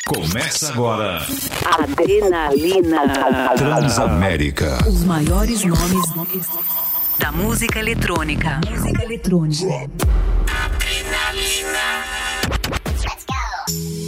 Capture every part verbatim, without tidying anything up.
Começa agora. Adrenalina. Transamérica. Os maiores nomes da música eletrônica. Música eletrônica. Adrenalina. Let's go.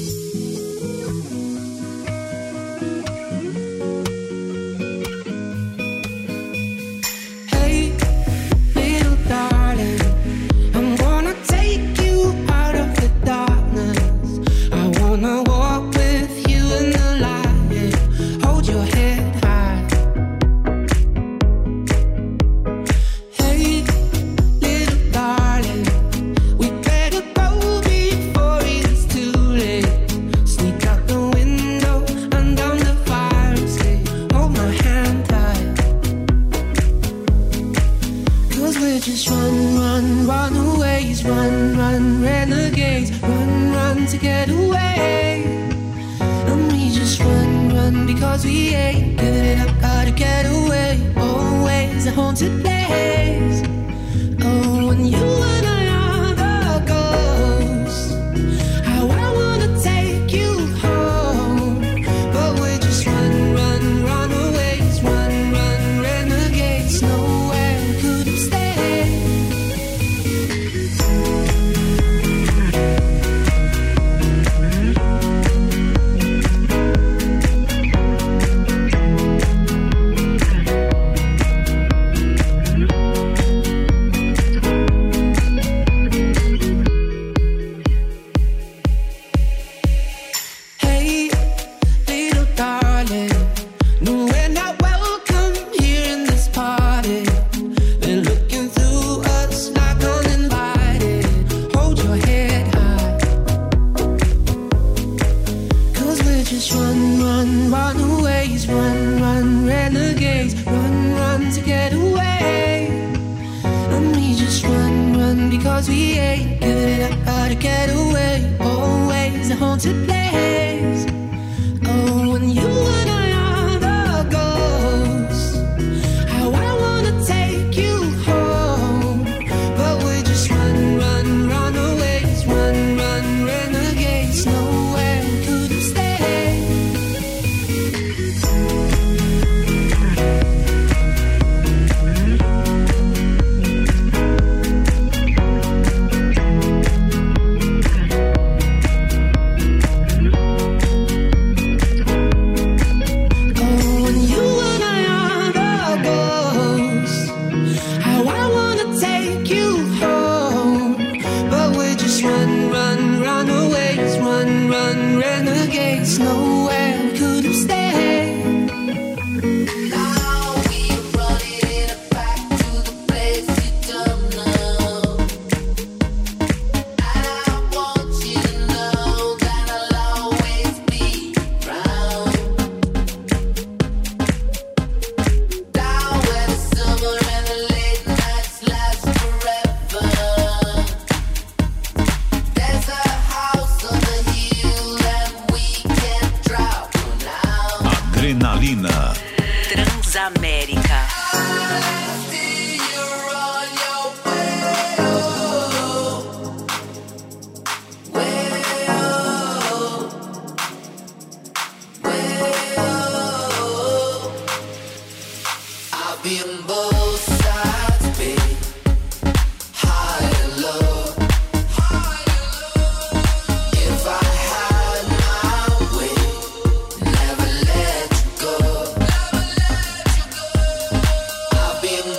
Transamérica. Being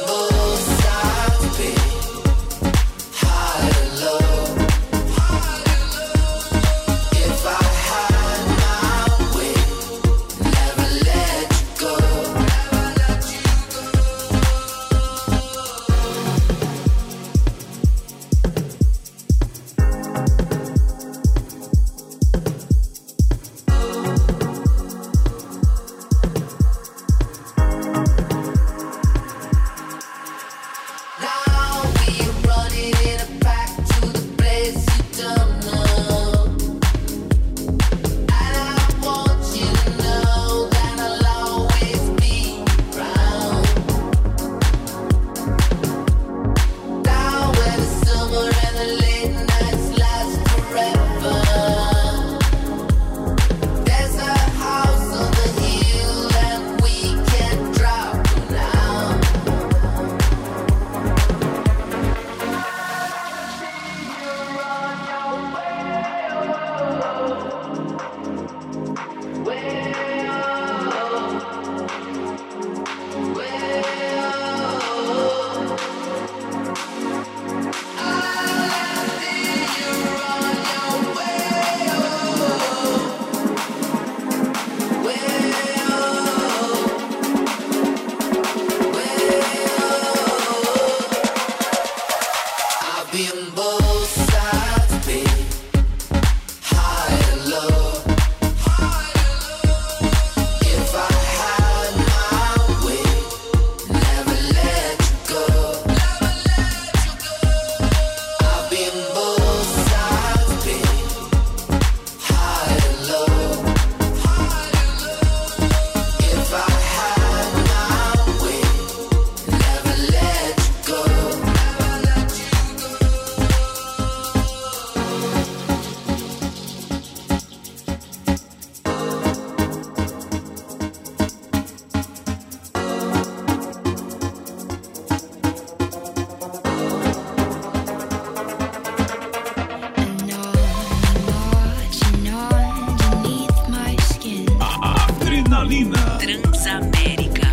Adrenalina. Transamérica.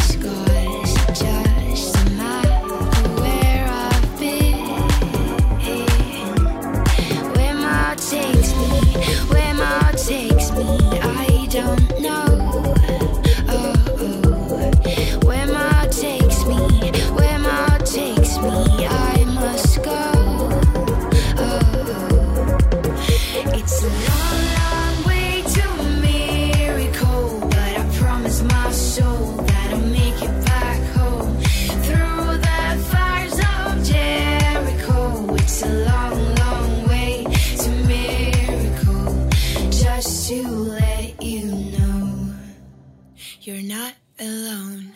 Takes me, I don't know. Oh, oh. Where my heart takes me, where my heart takes me, I must go. Oh, oh. It's a long, long way to a miracle, but I promise my soul that I'll make it back home through the fires of Jericho. It's a long, long way to miracle. Just to let you know, you're not alone.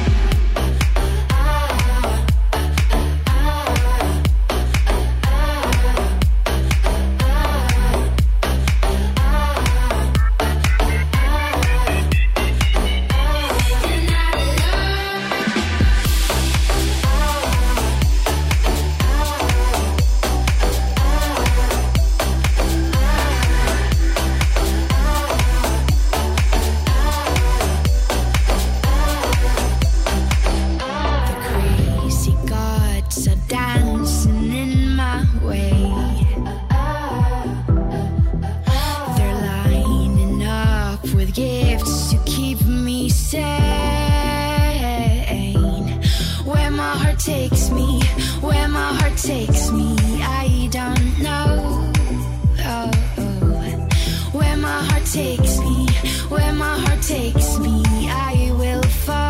Takes me, where my heart takes me, I don't know. Oh, oh. Where my heart takes me, where my heart takes me, I will follow.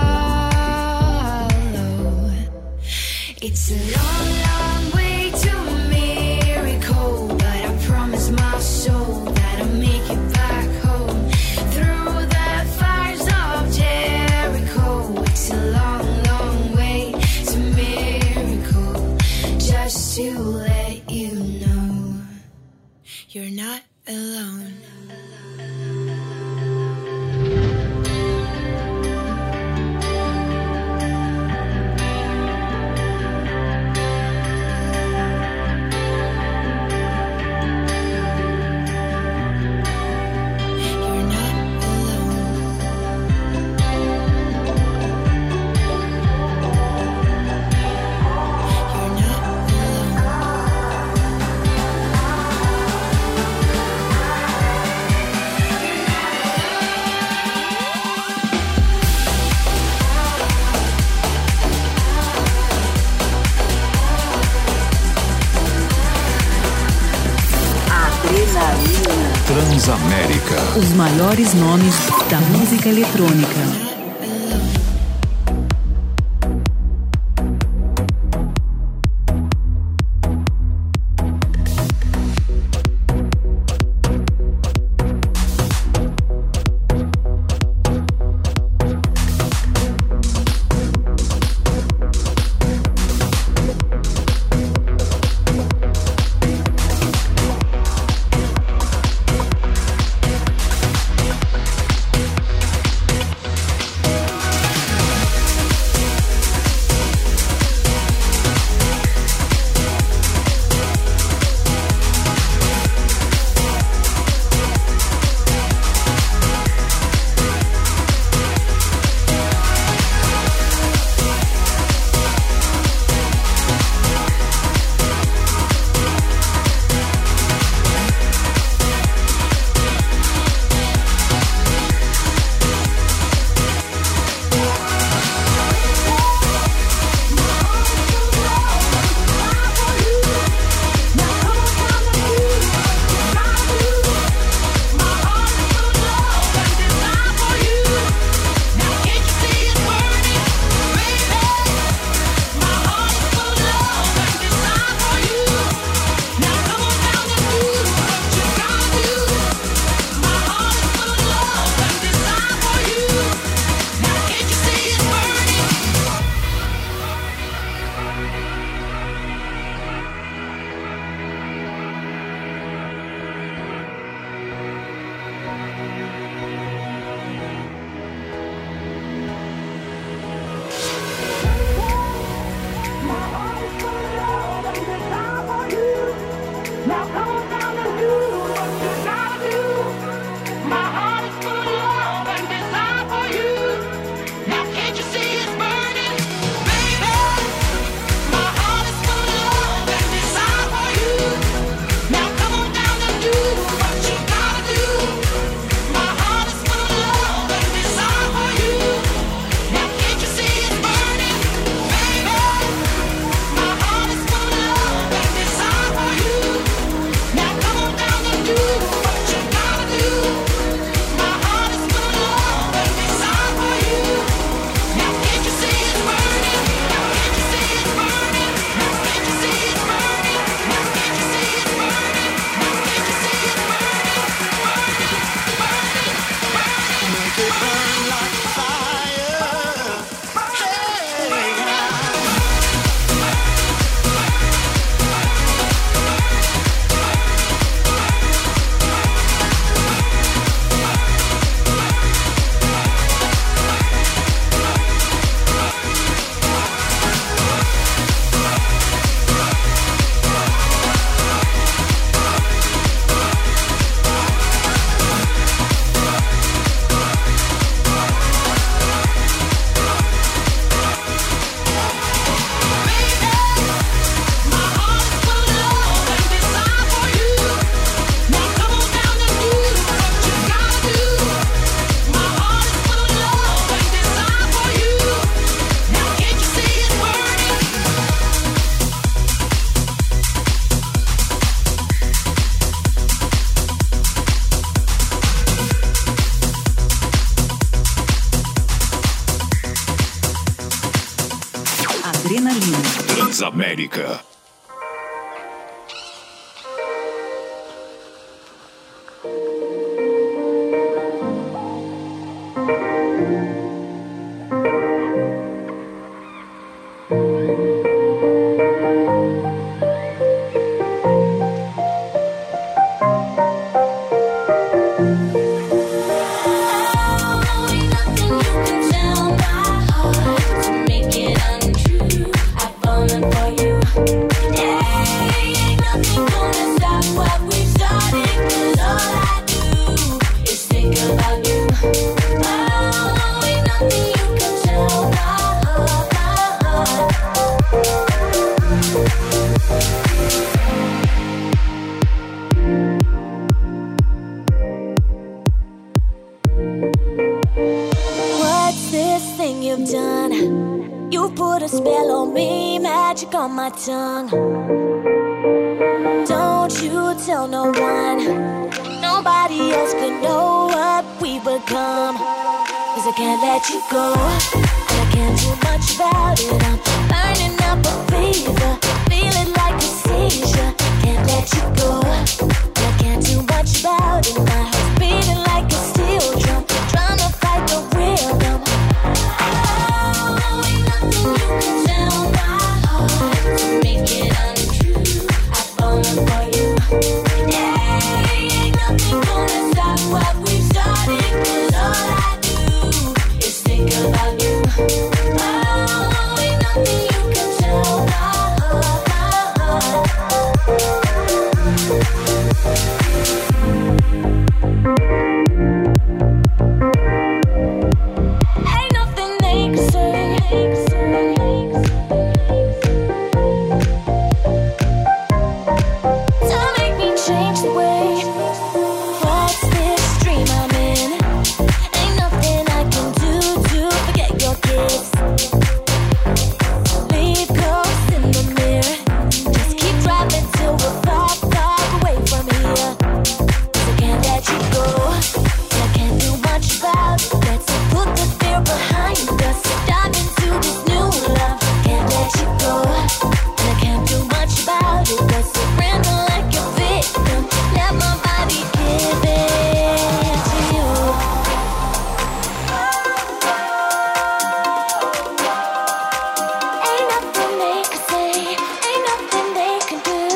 It's a long, long way to a miracle, but I promise my soul that I'll make it back home through the fires of Jericho. It's a long, long way to miracle, just to let you know you're not alone. Transamérica. Os maiores nomes da música eletrônica. Transamérica. On my tongue. Don't you tell no one. Nobody else could know what we become. Cause I can't let you go, and I can't do much about it. I'm burning up a fever, feeling like a seizure. Can't let you go, and I can't do much about it. My heart's beating like a steel drum, trying to fight the rhythm. Oh, ain't nothing you can tell my to make it untrue, I've fallen for you. Yeah, ain't nothing gonna stop what we've started. Cause all I do is think about you. Oh, ain't nothing you can tell my heart, my ain't nothing they can say. Change the way. What's this dream I'm in? Ain't nothing I can do to forget your kiss. Leave ghosts in the mirror. Just keep driving till we're far, far away from here. Cause I can't let you go, and I can't do much about it. Let's put the fear behind us, dive into this new love. Can't let you go, and I can't do much about it. Let's surrender like a victim. Let my body give it to you. Ain't nothing they can say, ain't nothing they can do.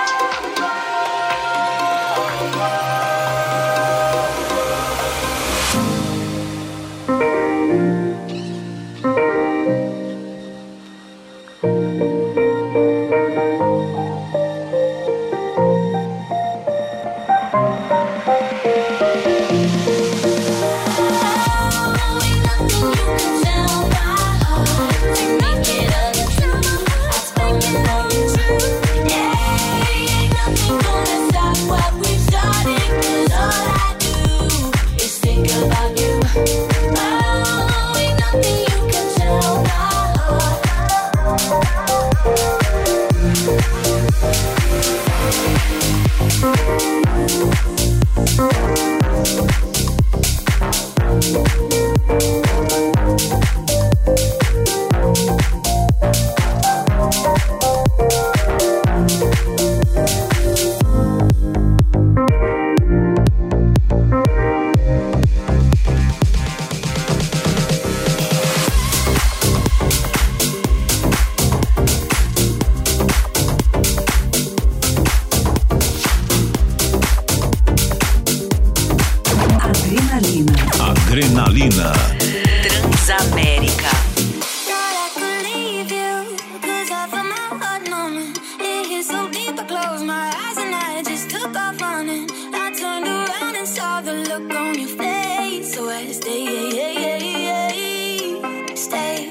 Adrenalina. Transamérica. Thought I could leave you, cause I felt my heart numbing. It hit so deep I closed my eyes and I just took off running. I turned around and saw the look on your face. So I stay, yeah, yeah, yeah, yeah, stay.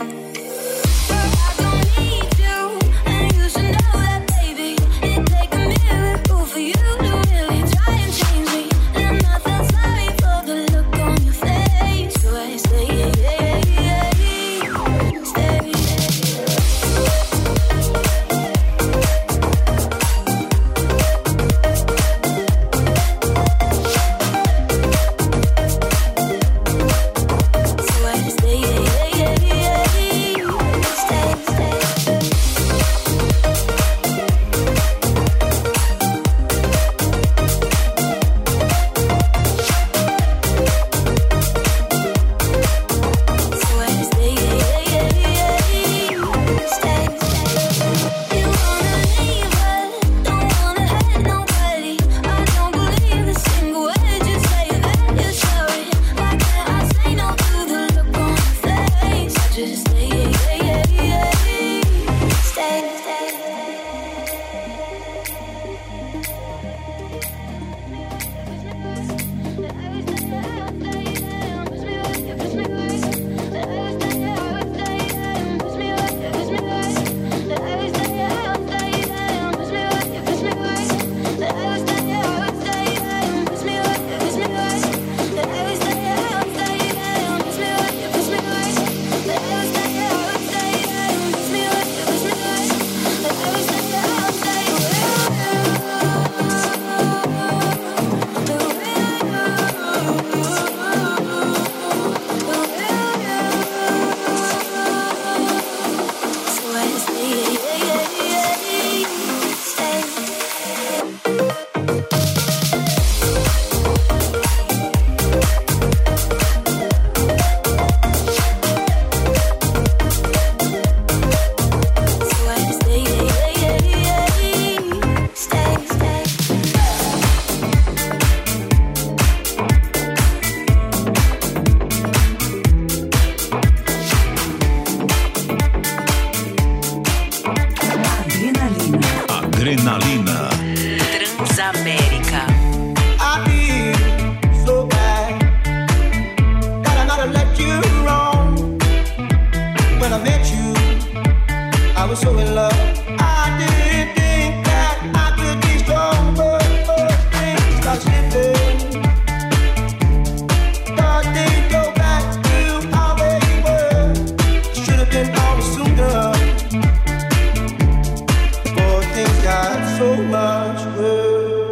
But I don't need you, and you should know that, baby. It'd take a miracle for you to really try and change me. And I felt sorry for the look on your face. So I stay, yeah, yeah, yeah, yeah, stay. So Adrenalina. Transamérica. I feel so bad that I gotta let you wrong. When I met you, I was so in love. I didn't think that I could be strong, but things start slipping. Thought they'd go back to how they were. Should have been gone sooner. But things got so much worse.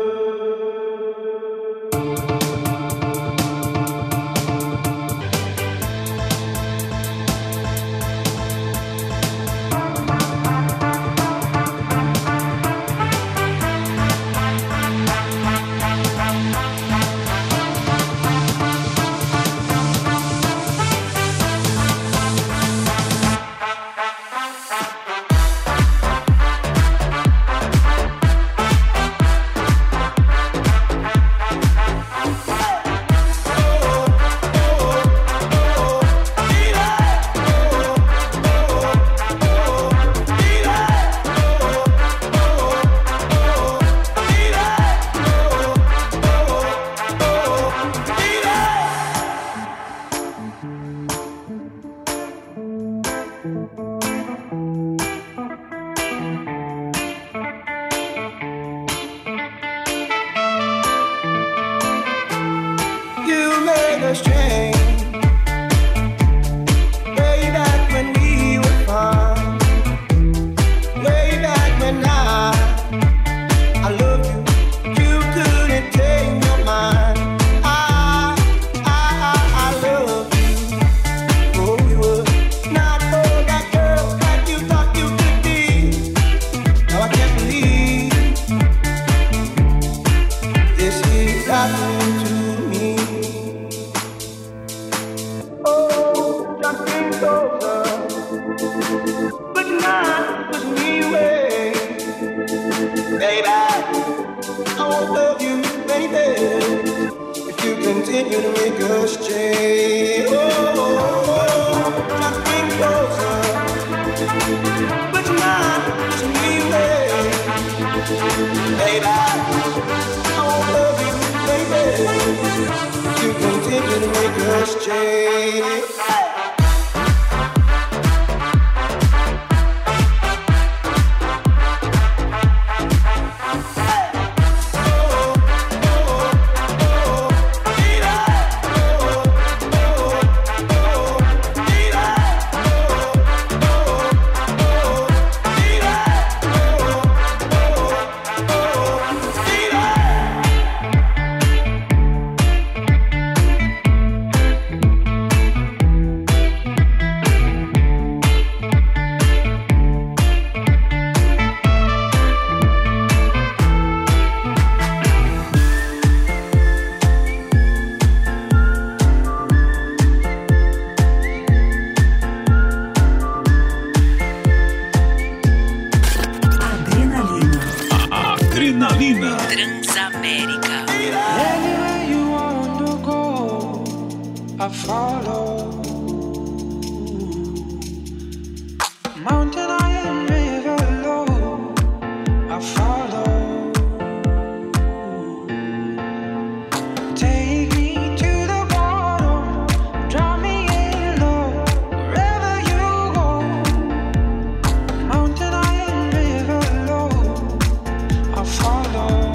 Transamérica. Anywhere you want to go, I follow. Mountain high and river low, I follow. Take me to the bottom, drop me in low, wherever you go. Mountain high and river low, I follow.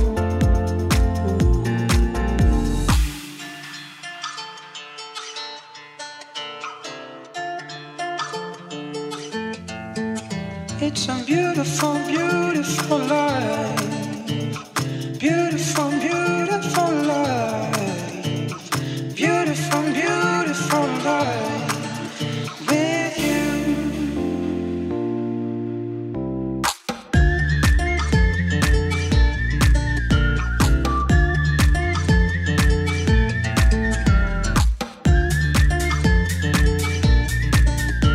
It's a beautiful, beautiful life. Beautiful, beautiful life. Beautiful, beautiful life with you.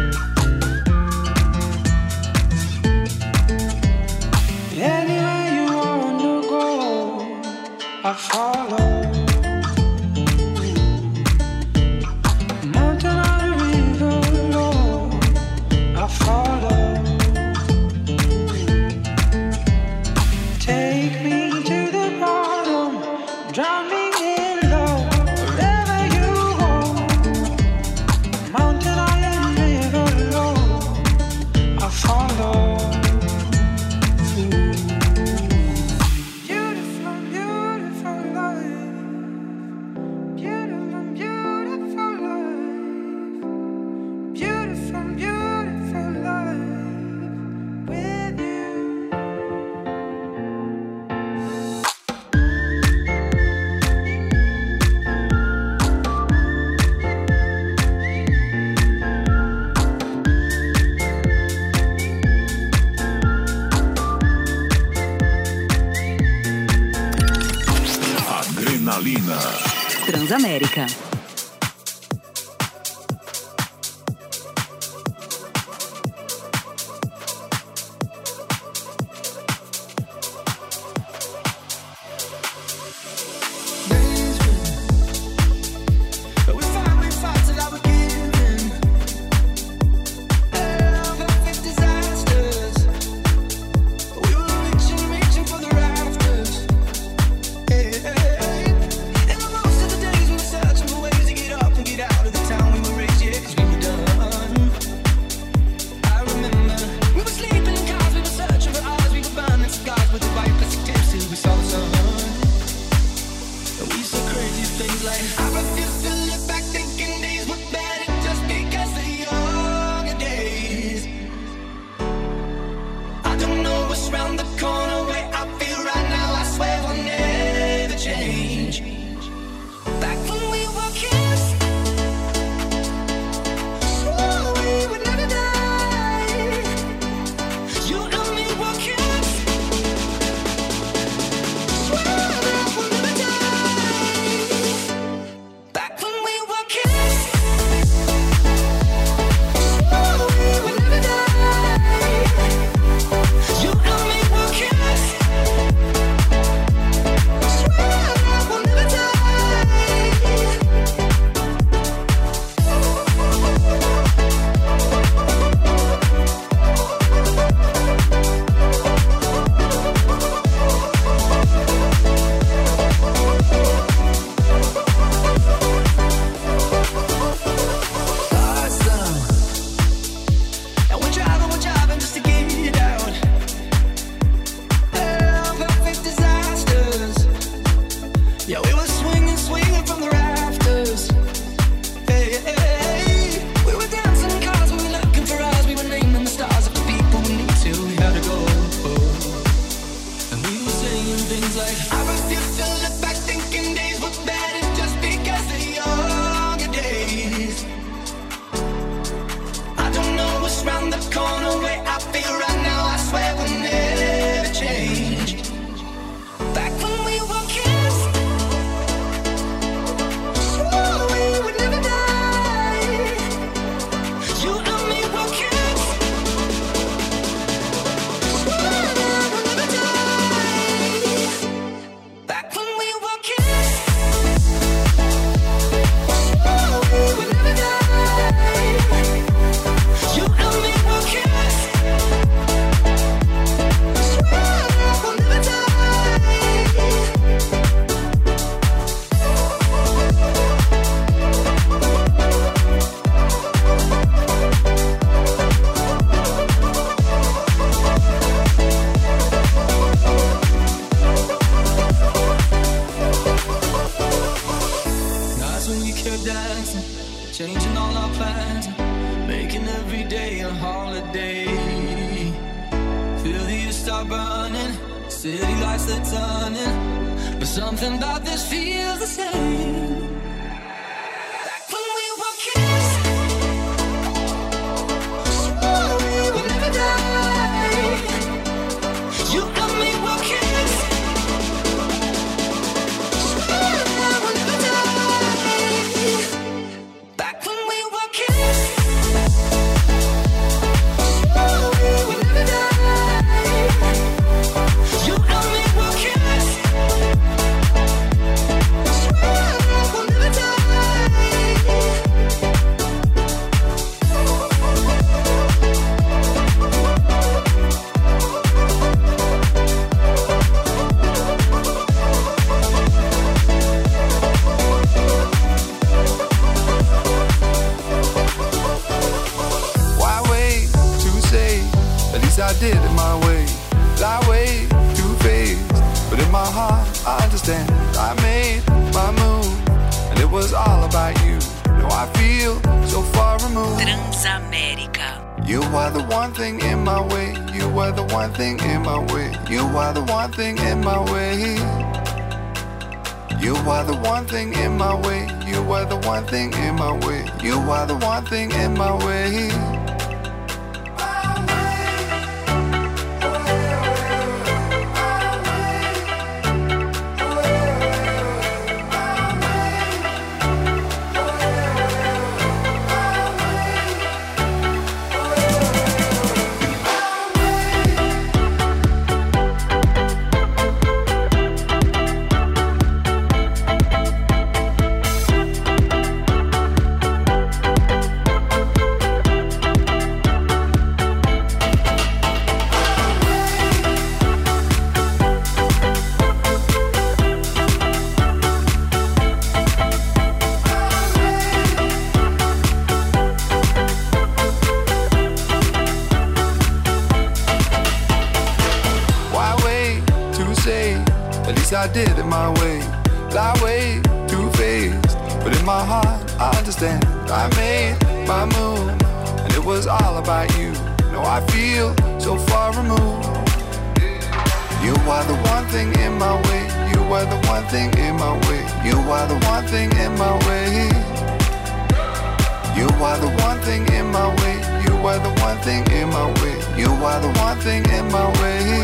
Anywhere you Transamérica. Transamérica. You are the one thing in my way. You are the one thing in my way. You are the one thing in my way. You are the one thing in my way. You are the one thing in my way. You are the one thing in my way. did it my way. Lie way too faced, but in my heart I understand. I made my move, and it was all about you. Now I feel so far removed. You are the one thing in my way. You are the one thing in my way. You are the one thing in my way. You are the one thing in my way. You are the one thing in my way. You are the one thing in my way.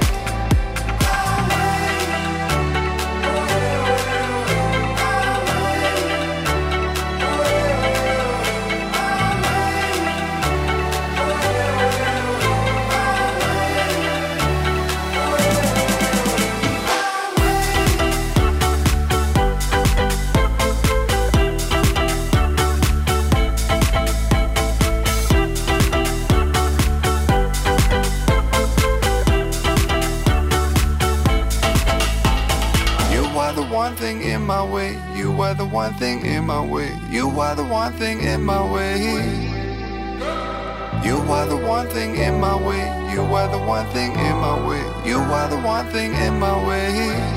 One thing in my way, you are the one thing in my way. You are the one thing in my way. You are the one thing in my way. You are the one thing in my way. You are the one thing in my way.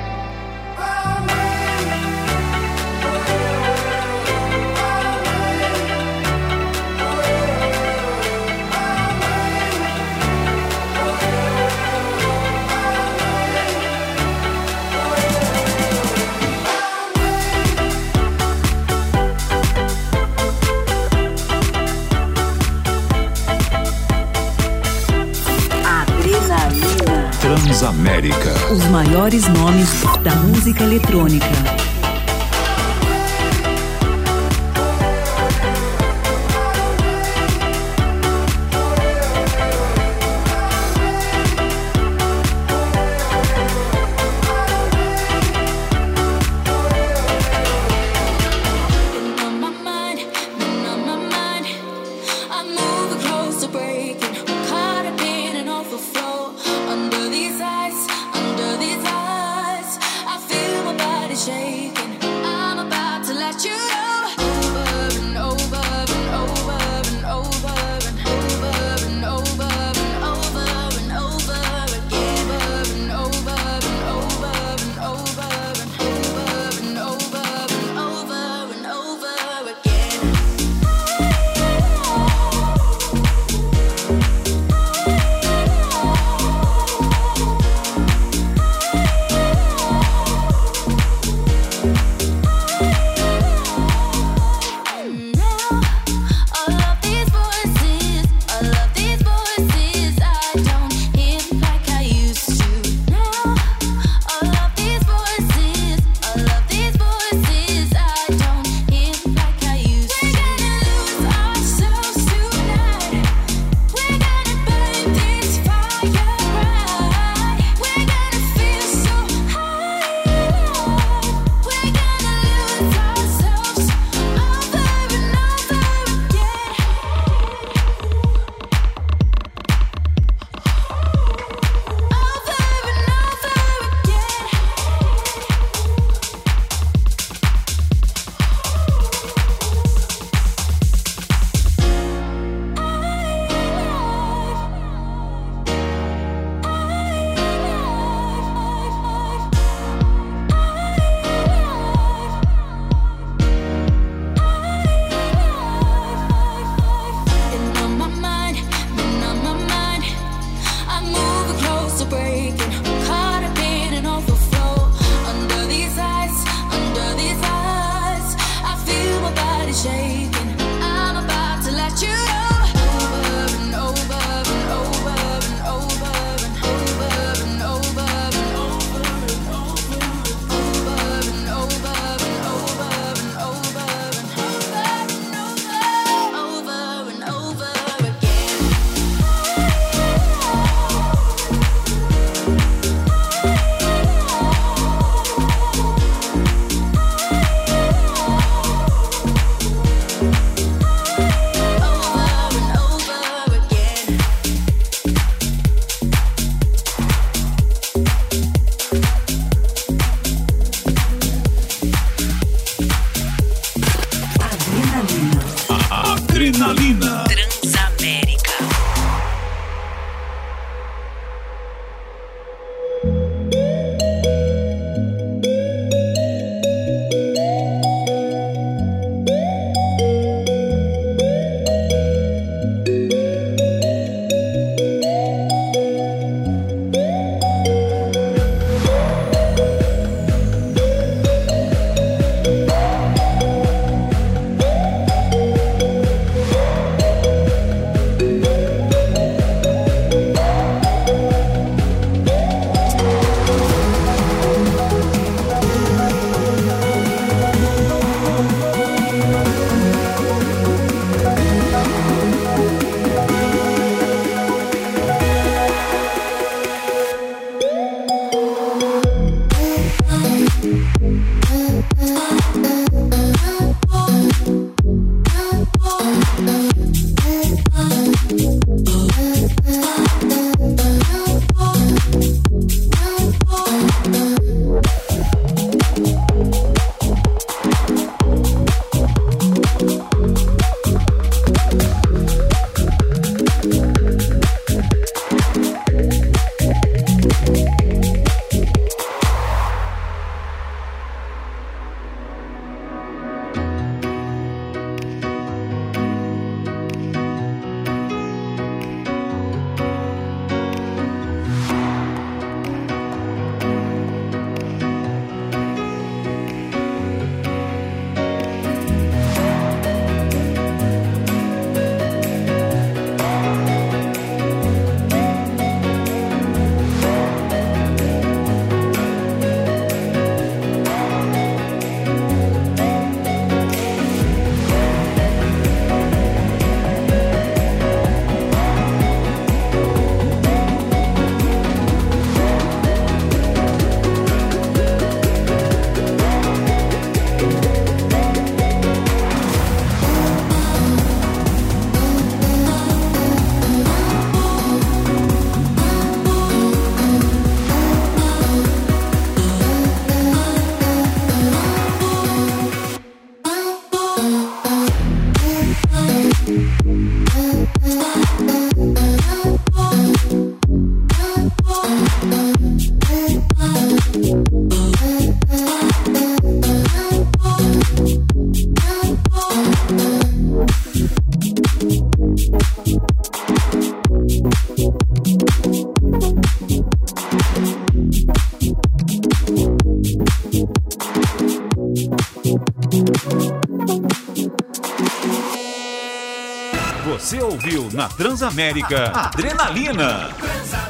Transamérica. Os maiores nomes da música eletrônica. Adrenalina. Transamérica. Você ouviu na Transamérica Adrenalina.